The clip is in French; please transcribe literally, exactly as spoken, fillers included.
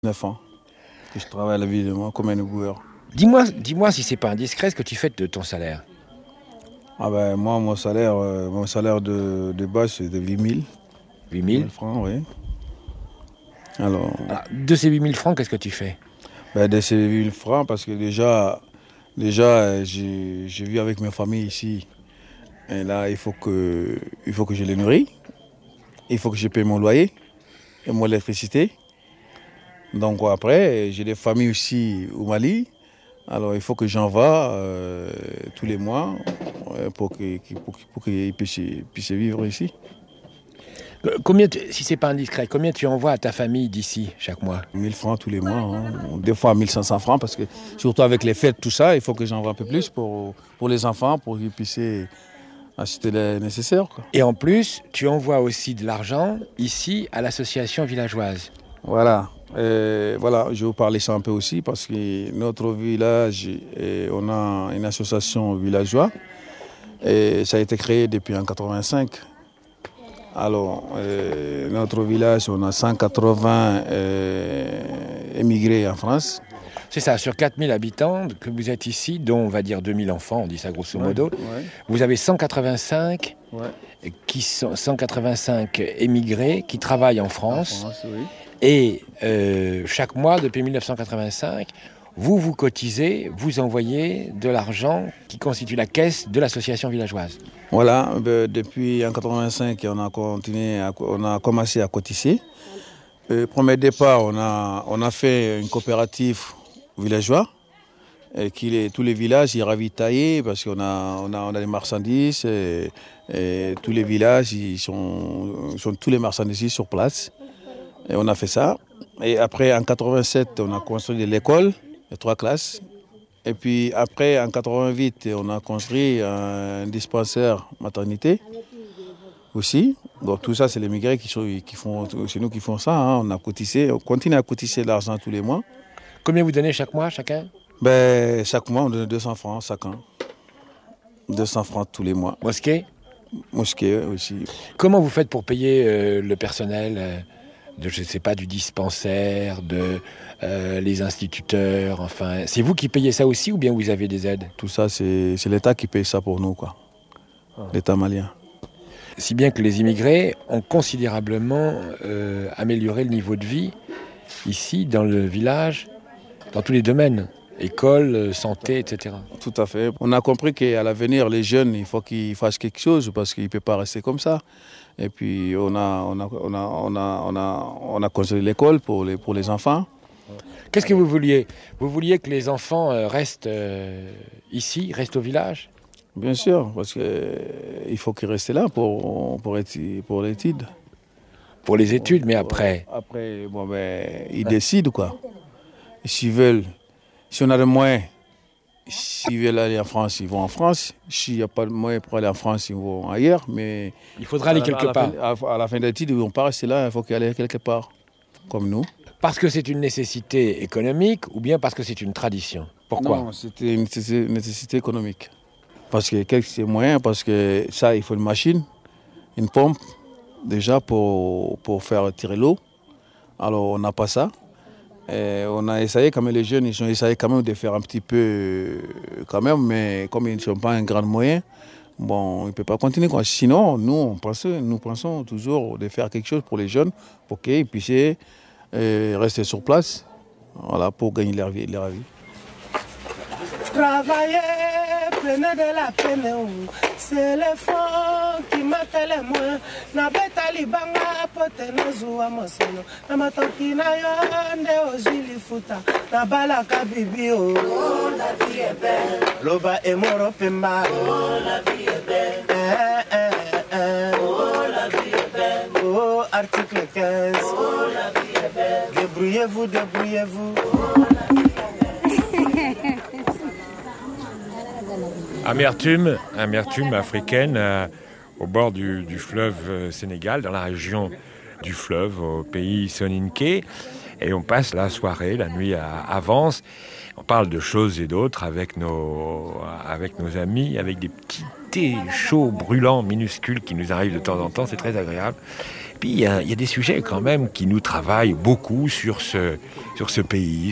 neuf ans que je travaille à la ville de moi comme un éboueur. Dis-moi, dis-moi si c'est pas indiscret ce que tu fais de ton salaire. Ah ben, moi, mon salaire, euh, mon salaire de, de base, c'est de huit mille. huit mille francs, oui. Alors, Alors, de ces huit mille francs, qu'est-ce que tu fais? ben, de ces huit mille francs, parce que déjà, déjà euh, j'ai, j'ai vu avec ma famille ici. Et là, il faut que, il faut que je les nourris. Il faut que je paye mon loyer et mon électricité. Donc après, j'ai des familles aussi au Mali. Alors il faut que j'en va euh, tous les mois euh, pour qu'ils pour, pour qu'ils puissent, puissent vivre ici. Euh, Combien, tu- si c'est pas indiscret, combien tu envoies à ta famille d'ici chaque mois? mille francs tous les mois, hein. Des fois mille cinq cents francs, parce que surtout avec les fêtes, tout ça, il faut que j'envoie un peu plus pour, pour les enfants, pour qu'ils puissent acheter le nécessaire, quoi. Et en plus, tu envoies aussi de l'argent ici à l'association villageoise. Voilà. Euh, voilà, je vais vous parler ça un peu aussi parce que notre village, eh, on a une association villageoise et ça a été créé depuis en quatre-vingt-cinq. Alors, euh, notre village, on a cent quatre-vingts euh, émigrés en France. C'est ça, sur quatre mille habitants que vous êtes ici, dont on va dire deux mille enfants, on dit ça grosso modo. Ouais, Vous avez cent quatre-vingt-cinq, ouais. qui sont, cent quatre-vingt-cinq émigrés qui travaillent en France. En France, oui. Et euh, chaque mois, depuis mille neuf cent quatre-vingt-cinq, vous vous cotisez, vous envoyez de l'argent qui constitue la caisse de l'association villageoise. Voilà, ben, depuis en quatre-vingt-cinq, on a continué, à- on a commencé à cotiser. Euh, premier départ, on a, on a fait une coopérative villageoise. Et qui les, tous les villages ils ravitaillaient parce qu'on a, on a, on a des marchandises et, et tous les villages ils sont, sont tous les marchandises sur place. Et on a fait ça. Et après en quatre-vingt-sept on a construit l'école, les trois classes. Et puis après en quatre-vingt-huit on a construit un dispensaire maternité aussi. Donc tout ça c'est les migrants qui, sont, qui font, c'est nous qui font ça. Hein. On a cotisé, on continue à cotiser l'argent tous les mois. Combien vous donnez chaque mois, chacun? Ben, chaque mois, on donne deux cents francs chacun. deux cents francs tous les mois. Mosquée? Mosquée aussi. Comment vous faites pour payer euh, le personnel euh, de, je ne sais pas, du dispensaire, de euh, les instituteurs, enfin, c'est vous qui payez ça aussi ou bien vous avez des aides? Tout ça, c'est, c'est l'État qui paye ça pour nous, quoi. L'État malien. Si bien que les immigrés ont considérablement euh, amélioré le niveau de vie ici, dans le village, dans tous les domaines, école, euh, santé, et cetera. Tout à fait. On a compris qu'à l'avenir, les jeunes, il faut qu'ils fassent quelque chose parce qu'ils ne peuvent pas rester comme ça. Et puis, on a, on a, on a, on a, on a, on a construit l'école pour les, pour les enfants. Qu'est-ce que vous vouliez? Vous vouliez que les enfants euh, restent euh, ici, restent au village? Bien sûr, parce qu'il faut qu'ils restent là pour, pour, étu- pour l'étude. Pour les études, mais après. Après, bon, ben, ils décident, quoi. S'ils veulent, si on a des moyens, s'ils veulent aller en France, ils vont en France. S'il n'y a pas de moyens pour aller en France, ils vont ailleurs. Mais Il faudra aller à la- quelque à la part. fin- à la fin de l'étude, ils ne vont pas rester là, il faut qu'ils aillent quelque part, comme nous. Parce que c'est une nécessité économique ou bien parce que c'est une tradition? Pourquoi? Non, c'était une nécessité une nécessité économique. Parce que quelques c'est moyen, parce que ça, il faut une machine, une pompe, déjà pour, pour faire tirer l'eau. Alors, on n'a pas ça. Et on a essayé, quand même, les jeunes, ils ont essayé quand même de faire un petit peu, euh, quand même, mais comme ils ne sont pas un grand moyen, bon, ils ne peuvent pas continuer, quoi. Sinon, nous, on pense, nous pensons toujours de faire quelque chose pour les jeunes, pour qu'ils puissent euh, rester sur place, voilà, pour gagner leur vie. Leur vie. Travailler, prenez de la peine, oh. C'est l'effort qui m'a fait le moins. Na betali banga pote no zuwa moselo. Na matoki na yo nde ojili futa. Na balaka bibi oh. Oh, la vie est belle. Loba e moro pemba. Oh, la vie est belle. Eh, eh, eh. Oh, la vie est belle. Oh, article quinze. Oh, la vie est belle. Débrouillez-vous, débrouillez-vous. Oh, la vie est belle. Amertume, amertume africaine euh, au bord du, du fleuve euh, Sénégal, dans la région du fleuve, au pays soninké. Et on passe la soirée, la nuit à, avance. On parle de choses et d'autres avec nos, avec nos amis, avec des petits thés chauds, brûlants, minuscules qui nous arrivent de temps en temps. C'est très agréable. puis il y, y a des sujets quand même qui nous travaillent beaucoup sur ce, sur ce pays,